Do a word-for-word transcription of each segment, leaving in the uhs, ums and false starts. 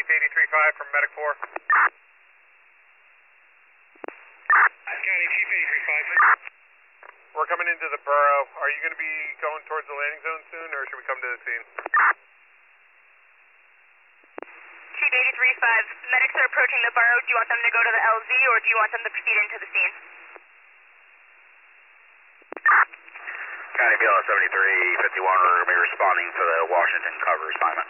Chief eighty-three five from Medic four. County Chief eighty-three five. We're coming into the borough. Are you going to be going towards the landing zone soon, or should we come to the scene? Chief eighty-three five, medics are approaching the borough. Do you want them to go to the L Z, or do you want them to proceed into the scene? County B L S seventy-three fifty-one will be responding to the Washington cover assignment.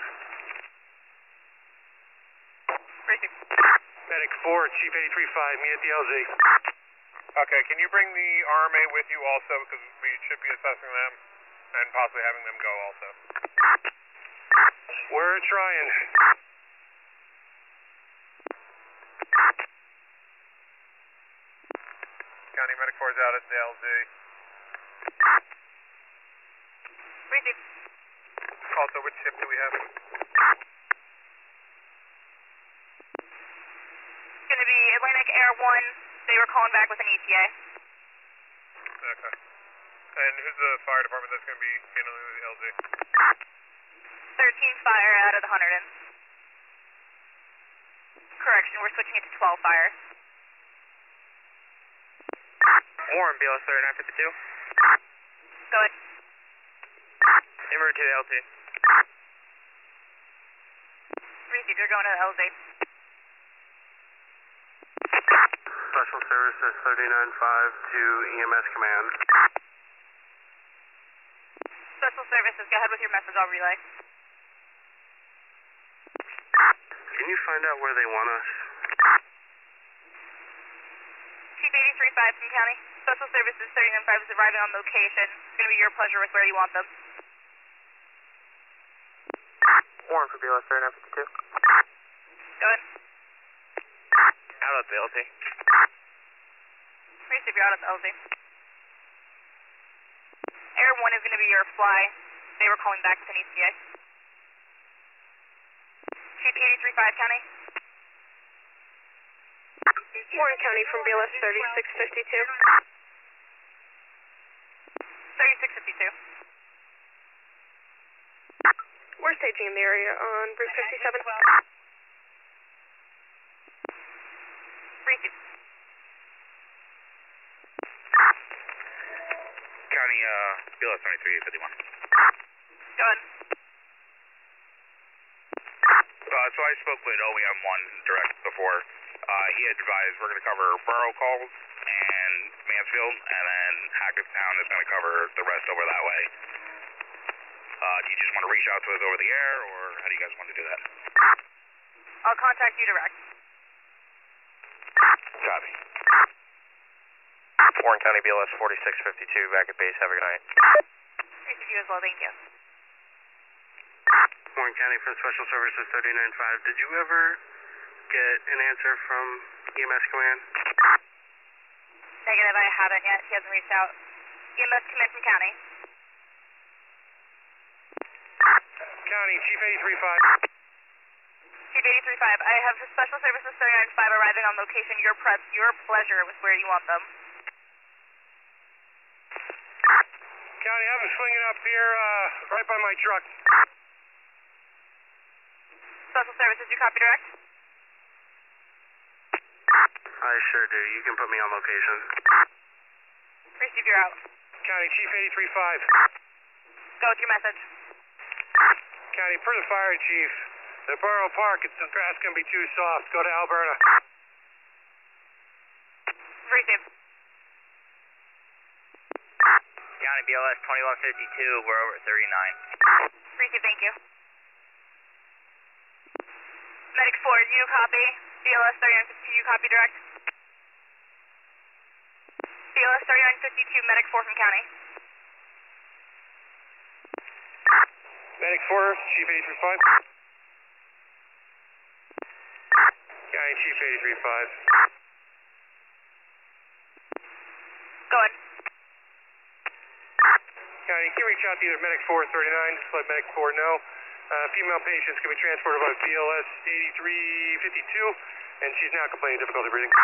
Medic four, Chief eighty-three five, meet at the L Z. Okay, can you bring the R M A with you also, because we should be assessing them and possibly having them go also. We're trying. County Medic four is out at the L Z. Receive. Also, which ship do we have? It's going to be Atlantic Air one. They were calling back with an E T A. Okay. And who's the fire department that's going to be handling the L Z? thirteen fire out of the one hundred. Correction, we're switching it to twelve fire. Warren, B L S thirty-nine fifty-two. Go ahead. En route to the L T. Receive, you're going to the L Z. Special Services thirty-nine five to E M S Command. Special Services, go ahead with your message, I'll relay. Can you find out where they want us? Chief eighty-three five from County. Special Services thirty-nine five is arriving on location. It's going to be your pleasure with where you want them. Warren for B L S thirty-nine fifty-two. Go ahead. Out at the L T. Receive, you're out at the L Z. Air one is going to be your fly. They were calling back with an E T A. Chief eighty-three five, County. Warren County from B L S thirty-six fifty-two. thirty-six fifty-two. We're staging in the area on Route fifty-seven. Receive. County uh, B L S seventy-three fifty-one. Go ahead. Uh, so I spoke with O E M one direct before. Uh, he advised we're going to cover borough calls and Mansfield, and then Hackettstown is going to cover the rest over that way. Uh, do you just want to reach out to us over the air, or how do you guys want to do that? I'll contact you direct. Copy. Warren County B L S forty-six fifty-two, back at base. Have a good night. Receive you as well, thank you. Warren County from Special Services thirty-nine five. Did you ever get an answer from E M S Command? Negative, I haven't yet. He hasn't reached out. E M S command from County. County, Chief eighty-three five. Chief eighty-three five, I have Special Services thirty-nine five arriving on location. Your press, your pleasure with where you want them. County, have them swinging up here, uh, right by my truck. Special Services, you copy direct? I sure do. You can put me on location. Receive, you're out. County, Chief eighty-three five. Go with your message. County, per the fire chief, the Borough Park, it's the grass going to be too soft. Go to Alberta. Receive. County B L S twenty-one fifty-two, we're over at thirty-nine. Receive, thank you. Medic four, you copy. B L S thirty-nine fifty-two, you copy direct. B L S thirty-nine fifty-two, Medic four from County. Medic four, Chief eighty-three five. County, Chief eighty-three five. Go ahead. County, can you reach out to either Medic four thirty-nine, just let Medic four know. Uh, female patients can be transported by B L S eighty-three fifty-two, and she's now complaining of difficulty breathing.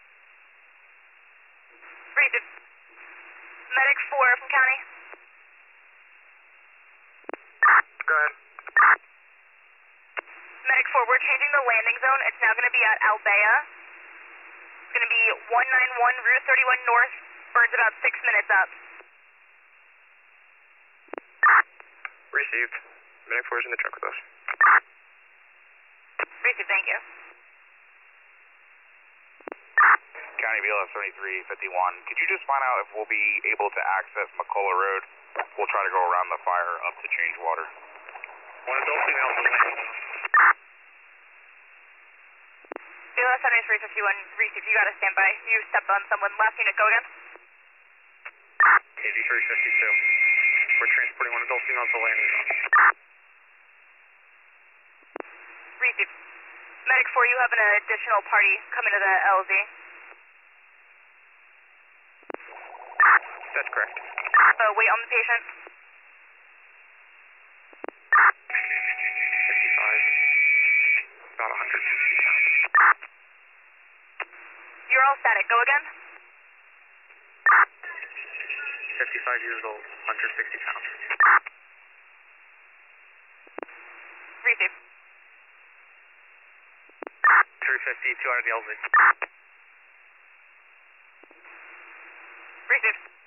Receive. Medic four from County. Go ahead. Medic four, we're changing the landing zone. It's now going to be at Albea. It's going to be one ninety-one Route thirty-one North. Bird's about six minutes up. Received. Medic four is in the truck with us. Received, thank you. County B L S seventy-three fifty-one, could you just find out if we'll be able to access McCullough Road? We'll try to go around the fire up to change water. One adult female on the landing. B L S seventy-three fifty-one, received, you got to stand by. You stepped on someone. Last unit, go again. eighty-three fifty-two. We're transporting one adult female to the landing zone. Received. Medic four, you have an additional party coming to the L Z. That's correct. Uh, wait on the patient. fifty-five. About one hundred sixty pounds. You're all static. Go again. fifty-five years old, one hundred sixty pounds. Received. three fifty, two out of the L Z. Received.